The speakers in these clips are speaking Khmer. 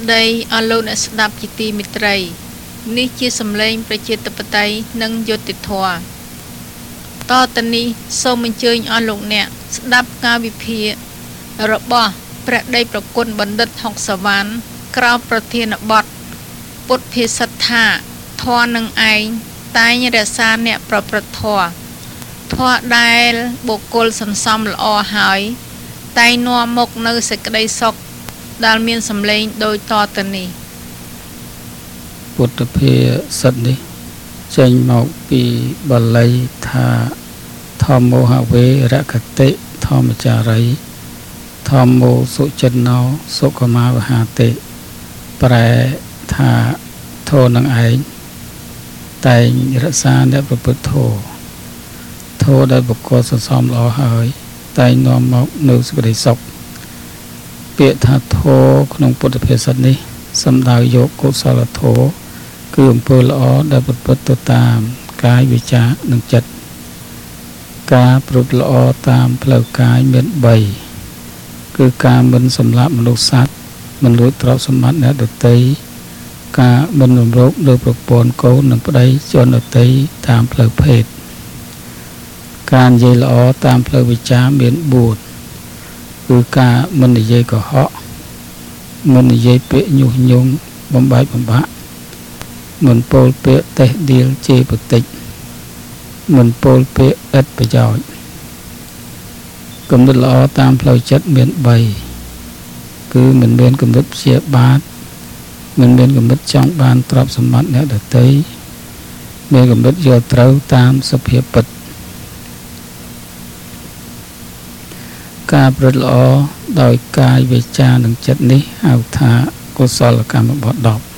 ស្ដីអស់លោកអ្នកស្ដាប់ជាទីមេត្រីនេះជាសម្លេងប្រជាធិបតេយ្យនិងយុត្តិធម៌តទៅនេះសូមអញ្ជើញអស់លោកអ្នកស្ដាប់ការវិភាគរបស់ព្រះដេចប្រគុណបណ្ឌិតហុកសវណ្ណក្រៅប្រធានបទពុទ្ធភាសិតថាធម៌នឹងឯងតែងរក្សាអ្នកប្រព្រឹត្តធម៌ធម៌ដែលបុគ្គលសន្សំល្អហើយតែងនាំមកនៅសេចក្តីសុខដែលមានសម្លេងដូចតទៅនេះពុទ្ធភាសិតនេះចេញមកពីបាលីថាធម្មោហវេរកតិធម្មចារីធម្មោសុចិនោសុខមាវហាតិប្រែថាធម៌នឹងឯងតែងរក្សាអ្នកប្រព្រឹត្តធម៌ធម៌ដែលបុគ្គលសន្សំល្អហើយតែងនាំមកនៅសេចក្តីសុខពាក្យថាធម៌ក្នុងពុទ្ធភាសិតនេះសំដៅយកកុសលធម៌គឺអំពើល្អដែលប្រព្រឹត្តទៅតាមកាយវាចានិងចិត្តការប្រព្រឹត្តល្អតាមផ្លូវកាយមាន3គឺការមិនសម្លាប់មនុស្សសត្វមិនលួចទ្រព្យសម្បត្តិអ្នកដទៃការមិនរំលោភលើប្រពន្ធកូននិងប្តីជនដទៃតាមផ្លូវភេទការនិយាយល្អតាមផ្លូវវិជ្ជាមាន4គឺការមិននិយាយកុហកមិននិយាយពាក្យញុះញង់បំបែកបំបាក់មិនពោលពាក្យតេះដៀលជេរបន្តិចមិនពោលពាក្យឥតប្រយោជន៍គំនិតល្អតាមផ្លូវចិត្តមាន3គឺមិនមានគំនិតព្យាបាទមិនមានគំនិតចង់បានទ្រព្យសម្បត្តិអ្នកដទៃមានគំនិតយល់ត្រូវតាមសភាពពិតការប្រព្រឹត្តល្អដោយកាយវាចានិងចិត្តនេះហៅថាកុសលកម្មបទ10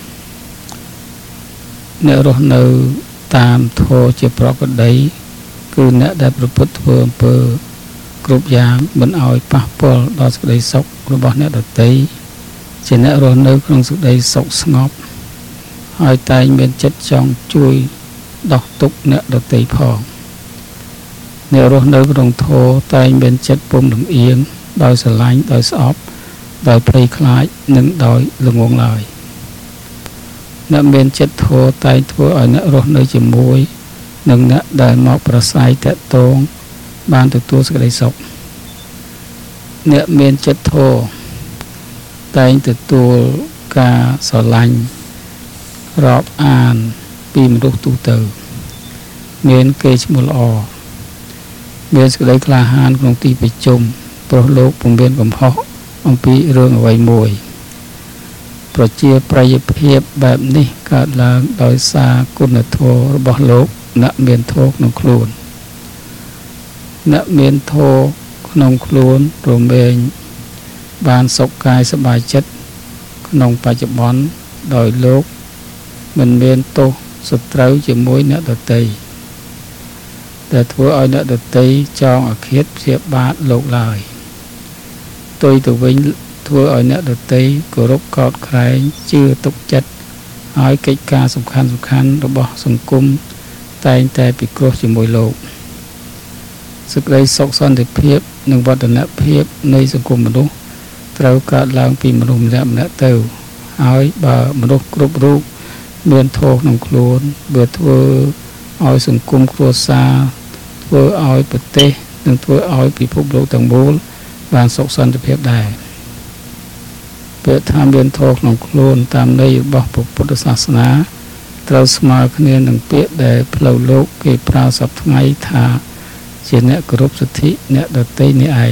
អ្នករស់នៅតាមធម៌ជាប្រក្រតីគឺអ្នកដែលប្រព្រឹត្តធ្វើអំពើគ្រប់យ៉ាងមិនឲ្យប៉ះពាល់ដល់សេចក្តីសុខរបស់អ្នកដទៃជាអ្នករស់នៅក្នុងសេចក្តីសុខស្ងប់ហើយតែងមានចិត្តចង់ជួយដោះទុក្ខអ្នកដទៃផងអ្នករស់នៅក្នុងធម៌តែងមានចិត្តពុំលំអៀងដោយស្រឡាញ់ដោយស្អប់ដោយភ័យខ្លាចនិងដោយល្ងងឡើយអ្នកមានចិត្តធម៌តែងធ្វើឲ្យអ្នករស់នៅជាមួយនឹងអ្នកដែលមកប្រស័យតាក់ទងបានទទួលសេចក្តីសុខអ្នកមានចិត្តធម៌តែងទទួលការស្រឡាញ់រាប់អានពីមនុស្សទូទៅមានកេរ្តិ៍ឈ្មោះល្អមានសេចក្តីក្លាហានក្នុងទីប្រជុំព្រោះលោកពុំមានកំហុសអំពីរឿងអ្វីមួយប្រជាប្រិយភាពបែបនេះកើតឡើងដោយសារគុណធម៌របស់លោកអ្នកមានធម៌ក្នុងខ្លួនអ្នកមានធម៌ក្នុងខ្លួនរមែងបានសុខកាយសប្បាយចិត្តក្នុងបច្ចុប្បន្នដោយលោកមិនមានទោសសត្រូវជាមួយអ្នកដទៃដែលធ្វើឲ្យអ្នកដទៃចងអាឃាតព្យាបាទលោកឡើយផ្ទុយទៅវិញធ្វើឲ្យអ្នកដទៃគោរពកោតក្រែងជឿទុកចិត្តឲ្យកិច្ចការសំខាន់របស់សង្គមតែងតែពិគ្រោះជាមួយលោកសេចក្តីសុខសន្តិភាពនិងវឌ្ឍនភាពនៃសង្គមមនុស្សត្រូវកើតឡើងពីមនុស្សម្នាក់ៗទៅហើយបើមនុស្សគ្រប់រូបមានធម៌ក្នុងខ្លួនបើធ្វើឲ្យសង្គមគ្រួសារធ្វើឲ្យប្រទេសនិងធ្វើឲ្យពិភពលោកទាំងមូលបានសុខសន្តិភាពដែរពាក្យថាមានធម៌ក្នុងខ្លួនតាមន័យរបស់ពុទ្ធសាសនាត្រូវស្មើគ្នានឹងពាក្យដែលផ្លូវលោកគេប្រើសពថ្ងៃថាជាអ្នកគោរពសិទ្ធិអ្នកដទៃនេះឯង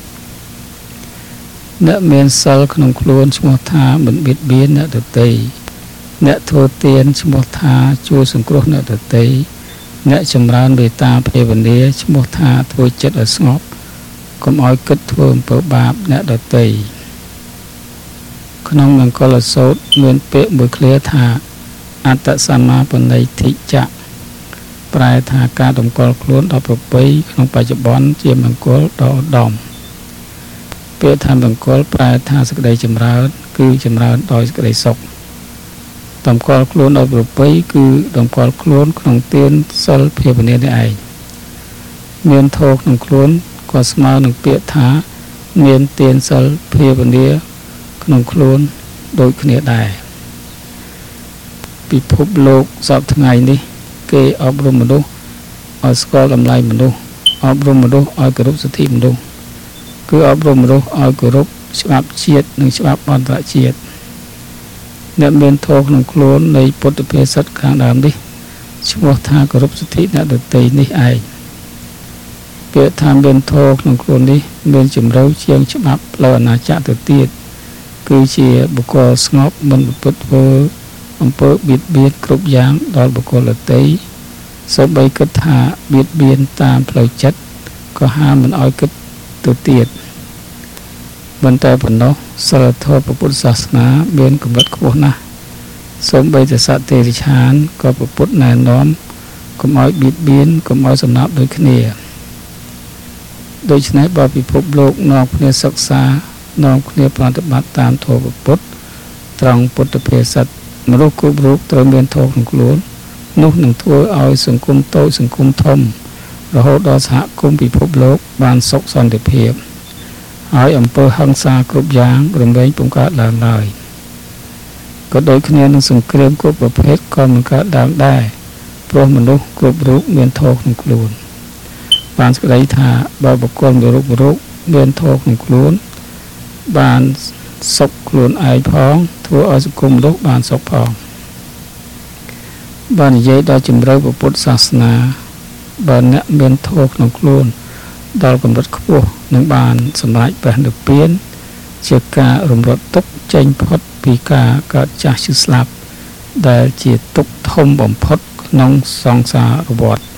អ្នកមានសិលក្នុងខ្លួនឈ្មោះថាមិនបៀតបៀនអ្នកដទៃអ្នកធ្វើទានឈ្មោះថាជួយសង្គ្រោះអ្នកដទៃអ្នកចម្រើនមេត្តាភាវនាឈ្មោះថាធ្វើចិត្តឲ្យស្ងប់កុំឲ្យគិតធ្វើអំពើបាបអ្នកដទៃក្នុងមង្គលសូត្រមានពាក្យមួយឃ្លាថាអត្តសម្មាបណិធិចៈប្រែថាការតម្កល់ខ្លួនដល់ប្រពៃក្នុងបច្ចុប្បន្នជាមង្គលដ៏ឧត្តមពាក្យថាមង្គលប្រែថាសេចក្តីចម្រើនគឺចម្រើនដោយសេចក្តីសុខតម្កល់ខ្លួនដោយប្រពៃគឺតម្កល់ខ្លួនក្នុងទានសិលភាវនានេះឯងមានធម៌ក្នុងខ្លួនក៏ស្មើនឹងពាក្យថាមានទានសិលភាវនាក្នុងខ្លួនដូចគ្នាដែរពិភពលោកសពថ្ងៃនេះគេអប់រំមនុស្សឲ្យស្គាល់តម្លៃមនុស្សអប់រំមនុស្សឲ្យគោរពសិទ្ធិមនុស្សគឺអប់រំមនុស្សឲ្យគោរពច្បាប់ជាតិនិងច្បាប់អន្តរជាតិអ្នកមានធម៌ក្នុងខ្លួននៃពុទ្ធភាសិតខាងដើមនេះឈ្មោះថាគោរពសិទ្ធិអ្នកដទៃនេះឯងពាក្យថាមានធម៌ក្នុងខ្លួននេះមានជំរឿជាងច្បាប់ផ្លូវអាណាចក្រទៅទៀតគឺជាបុគ្គលស្ងប់មិនប្រព្រឹត្តធ្វើអំពើបៀតបៀនគ្រប់យ៉ាងដល់បុគ្គលដទៃសូម្បីគិតថាបៀតបៀនតាមផ្លូវចិត្តក៏ហាមមិនឲ្យគិតទៅទៀតមិនតែប៉ុណ្ណោះសិលធម៌ព្រះពុទ្ធសាសនាមានកម្រិតខ្ពស់ណាស់សូម្បីតែសត្វទេរឆានក៏ព្រះពុទ្ធណែនាំកុំឲ្យបៀតបៀនកុំឲ្យសំណាប់ដូចគ្នាដូច្នេះបើពិភពលោកនាំគ្នាសិក្សានាំគ្នាប្រតិបត្តិតាមធម៌ព្រះពុទ្ធត្រង់ពុទ្ធភាសិតមនុស្សគ្រប់រូបត្រូវមានធម៌ក្នុងខ្លួននោះនឹងធ្វើឲ្យសង្គមតូចសង្គមធំរហូតដល់សហគមន៍ពិភពលោកបានសុខសន្តិភាពហើយអំពើហិង្សាគ្រប់យ៉ាងរំលែងពុំកើតឡើងឡើយក៏ដូចគ្នានឹងសង្គ្រាមគ្រប់ប្រភេទក៏មិនកើតឡើងដែរព្រោះមនុស្សគ្រប់រូបមានធម៌ក្នុងខ្លួនបានស្ដីថាបើបុគ្គលមួយរូបមានធម៌ក្នុងខ្លួនបានសុខខ្លួនឯងផងធ្វើឲ្យសង្គមមនុស្សបានសុខផងបាននិយាយដល់ជំរឿពុទ្ធសាសនាបើអ្នកមានធម៌ក្នុងខ្លួនដល់កម្រិតខ្ពស់នឹងបានសម្រេចព្រះនិព្វានជាការរំលត់ទុក្ខចេញផុតពីការកើតចាស់ឈឺស្លាប់ដែលជាទុក្ខធំបំផុតក្នុងសង្សារវដ្ត